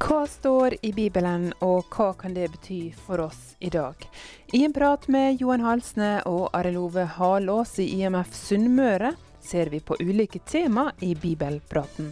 Hva står i Bibelen, og hva kan det bety for oss i dag? I en prat med Johan Halsne og Arild Ove Halås i IMF Sunnmøre ser vi på ulike tema i Bibelpraten.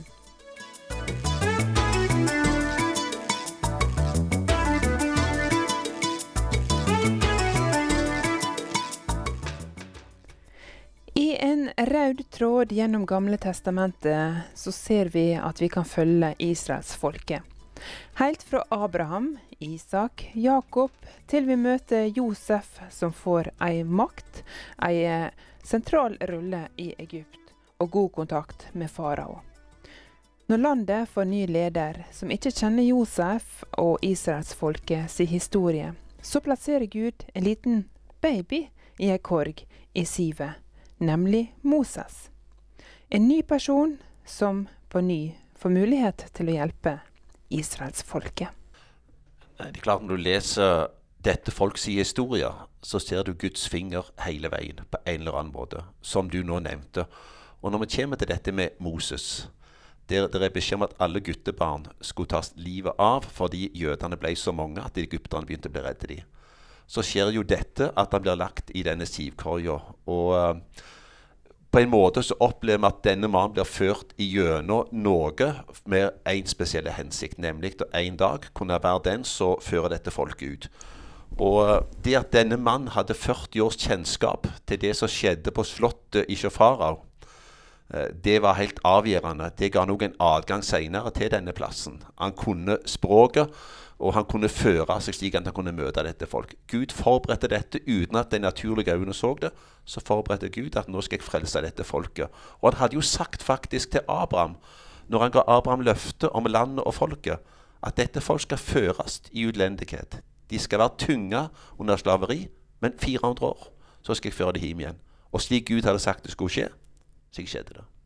I en rød tråd gjennom Gamle testamentet så ser vi at vi kan følge Israels folke. Helt fra Abraham, Isak, Jakob, til vi møter Josef som får en makt, en sentral rolle i Egypt og god kontakt med farao. Når landet får ny leder som ikke kjenner Josef og Israels folke sin historie, så plasserer Gud en liten baby i en korg i sivet, nemlig Moses. En ny person som på ny får mulighet til å hjelpe Israels folke. Det er klart, når du leser dette folks historie, så ser du Guds finger hele veien på en eller annen måte, som du nå nevnte. Og når vi kommer til dette med Moses, der er beskjed om at alle guttebarn skulle tas livet av fordi jødene ble så mange at egypterne begynte å bli redde de. Så skjer jo dette at han blir lagt i denne sivkorja, og på en måte så opplever vi at denne mannen blir ført igjennom noe med en spesiell hensikt, nemlig at en dag kunne være den som fører dette folket ut. Og det at denne mannen hadde 40 års kjennskap til det som skjedde på slottet i Farao, det var helt avgjørende. Det ga noen adgang senere til denne plassen. Han kunne språket, og han kunne føre seg slik at han kunne møte dette folk. Gud forberedte dette uten at de naturlige øynene så det. Så forberedte Gud at nå skal jeg frelse dette folket. Og han hadde jo sagt faktisk til Abraham, når han ga Abraham løfte om landet og folket, at dette folk skal føres i utlendighet. De skal være tunga under slaveri, men 400 år, så skal jeg føre det hjem igjen. Og slik Gud hadde sagt det skulle skje, så skjedde det.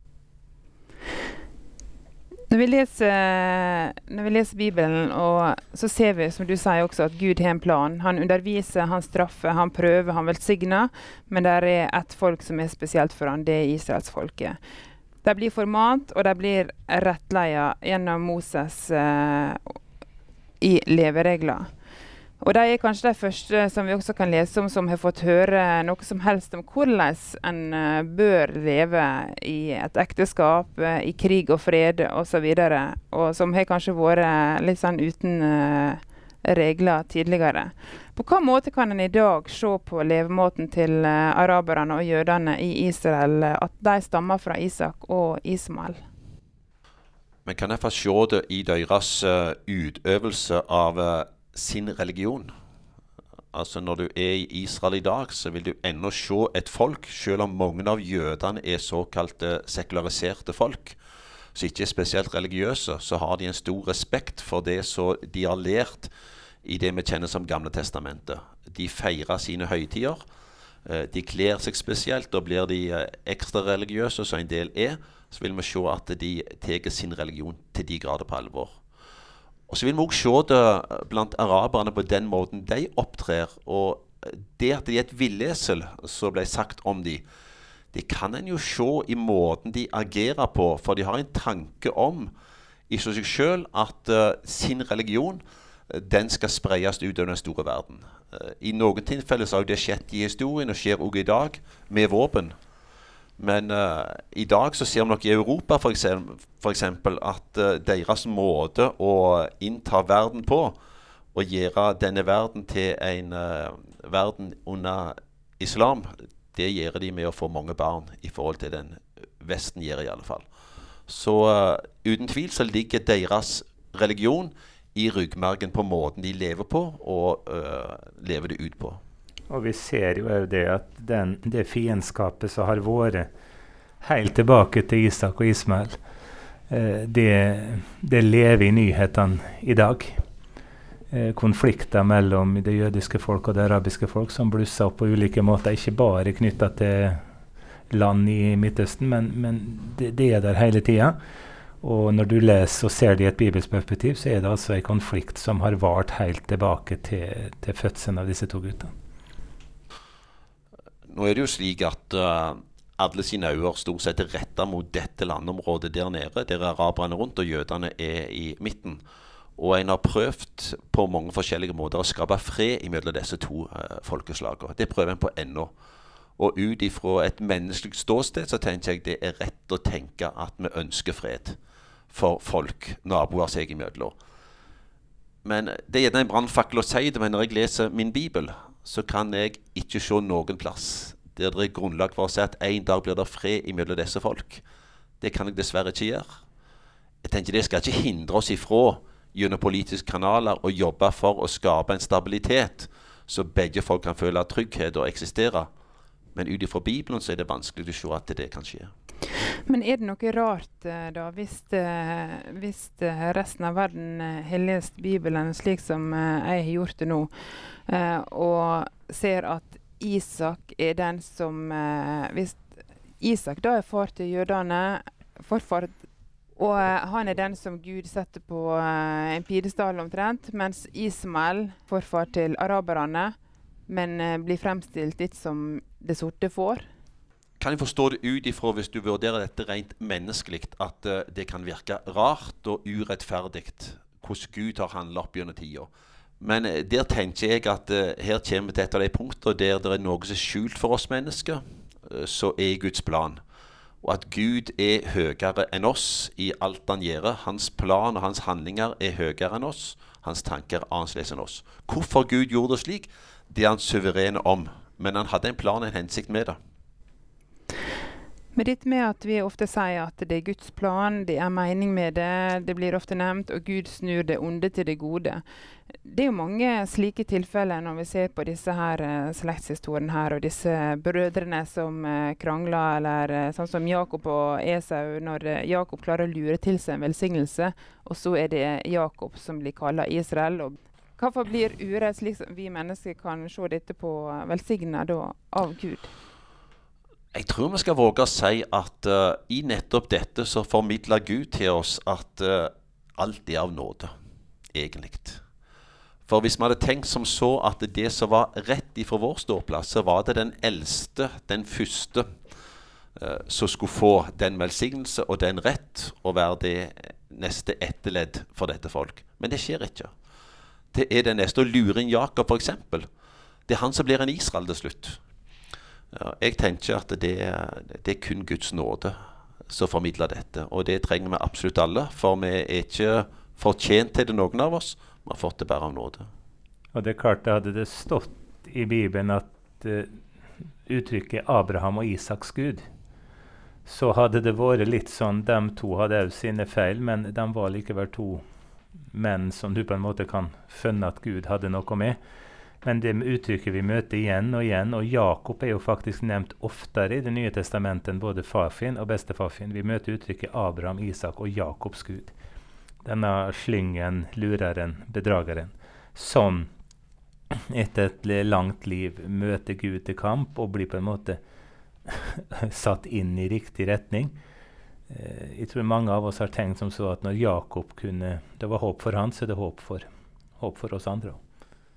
Når vi leser Bibelen, og så ser vi, som du sier også, at Gud har en plan. Han underviser, han straffer, han prøver, han velsigner, men det er et folk som er spesielt for han, det er Israels folke. De blir formant, og de blir rettleia gjennom Moses i leveregler. Og de er kanskje de første som vi også kan lese om, som har fått høre noe som helst om hvordan en bør leve i et ekteskap, i krig og fred og så videre, og som har kanskje vært litt sånn uten regler tidligere. På hva måte kan en i dag se på levemåten til araberne og jødene i Israel, at de stammer fra Isak og Ismael? Men kan jeg få se det i deres utøvelse av sin religion? Altså når du er i Israel i dag, så vil du ennå se et folk, selv om mange av jødene er såkalte sekulariserte folk, som ikke er spesielt religiøse, så har de en stor respekt for det som de har lært i det vi kjenner som Gamle testamentet. De feirer sine høytider, de kler seg spesielt, og blir de ekstra religiøse, som en del er, så vil vi se at de tar sin religion til de grader på alvor. Og så vil vi også se det blant araberne på den måten de opptrer, og det at de er et villesel, som ble sagt om de, det kan en jo se i måten de agerer på, for de har en tanke om i seg selv at sin religion, den skal spreies ut av den store verden. I noen tilfeller så har det skjedd i historien, og skjer også i dag, med våpen. Men i dag så ser vi nok i Europa for eksempel at deres måte å innta verden på, og gjøre denne verden til en verden under islam, det gjør de med å få mange barn i forhold til den Vesten gjør i alle fall. Så uten tvil så ligger deres religion i ryggmargen på måten de lever på, og lever det ut på. Og vi ser jo det at det fiendskapet som har vært helt tilbake til Isak og Ismael, det lever i nyhetene i dag. Konflikter mellom det jødiske folk og det arabiske folk som blusser opp på ulike måter, ikke bare knyttet til land i Midtøsten, men det er der hele tiden. Og når du leser og ser det i et bibelsk perspektiv, så er det altså en konflikt som har vart helt tilbake til fødselen av disse to guttene. Nå er det jo slik at alle sine øyne stort sett rettet mot dette landområdet der nede, der araberne rundt og jødene er i midten. Og en har prøvd på mange forskjellige måter å skape fred mellom disse to folkeslagene. Det prøver en på ennå. Og ut ifra et menneskelig ståsted så tenker jeg det er rett å tenke at vi ønsker fred for folk, naboer seg imellom. Men det er en brannfakkel å si det, men når jeg leser min bibel, så kan jeg ikke se noen plass der det er grunnlag for å si at en dag blir det fred imellom disse folk. Det kan jeg dessverre ikke gjøre. Jeg tenker det skal ikke hindre oss ifra gjennom politiske kanaler å jobbe for å skape en stabilitet, så begge folk kan føle trygghet og eksistere. Men ut ifra Bibelen så er det vanskelig å se at det kan skje. Men er det noe rart da, hvis resten av verden har lest Bibelen slik som jeg har gjort det nå, og ser at Isak er den som, hvis Isak da er far til jødene, forfar, og han er den som Gud setter på en pidestall omtrent, mens Ismael, forfar til araberne, men blir fremstilt litt som det sorte får. Kan jeg forstå det ut ifra, hvis du vurderer dette rent menneskelig, at det kan virke rart og urettferdig hvordan Gud har handlet opp gjennom tiden. Men der tenker jeg at her kommer vi til et av de punkter der det er noe som er skjult for oss mennesker, så er Guds plan. Og at Gud er høyere enn oss i alt han gjør. Hans plan og hans handlinger er høyere enn oss. Hans tanker er annerledes enn oss. Hvorfor Gud gjorde det slik, det er han suverene om. Men han hadde en plan og en hensikt med det. Men dette med at vi ofte sier at det er Guds plan, det er mening med det, det blir ofte nevnt, og Gud snur det onde til det gode. Det er jo mange slike tilfeller når vi ser på disse her slektshistorien her, og disse brødrene som krangler, eller sånn som Jakob og Esau, når Jakob klarer å lure til seg en velsignelse, og så er det Jakob som blir kallet Israel. Og hvorfor blir urett slik som vi mennesker kan se dette på velsignet da, av Gud? Jeg tror vi skal våge å si at i nettopp dette så formidler Gud til oss at alt er av nåde, egentlig. For hvis vi hadde tenkt som så at det som var rett ifra vår ståplass, så var det den eldste, den første, som skulle få den velsignelse og den rett å være det neste etterledd for dette folk. Men det skjer ikke. Det er den neste, og lurer Jakob for eksempel. Det er han som blir en Israel til slutt. Ja, jeg tenker at det er kun Guds nåde som formidler dette, og det trenger vi absolutt alle, for vi er ikke fortjent til det noen av oss, vi har fått det bare av nåde. Og det er klart, hadde det stått i Bibelen at uttrykket Abraham og Isaks Gud, så hadde det vært litt sånn, de to hadde også sine feil, men de var likevel to menn som du på en måte kan finne at Gud hadde noe med. Men det uttrykket vi møter igjen, og Jakob er jo faktisk nevnt oftere i Det nye testamentet enn både farfin og bestefarfin. Vi møter uttrykket Abraham, Isak og Jakobs Gud. Denne slyngen, lureren, bedrageren, som etter et langt liv møter Gud til kamp og blir på en måte satt inn i riktig retning. Jeg tror mange av oss har tenkt som så at når Jakob det var håp for han, så er det håp for oss andre også.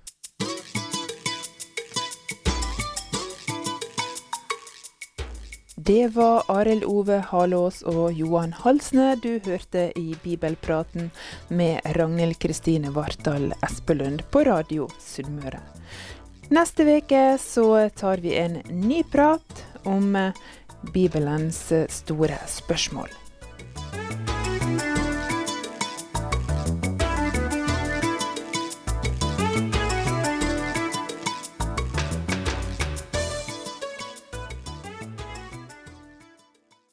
Det var Arild Ove Halås og Johan Halsne du hørte i Bibelpraten med Ragnhild Kristine Vartdal Espelund på Radio Sunnmøre. Neste veke så tar vi en ny prat om Bibelens store spørsmål.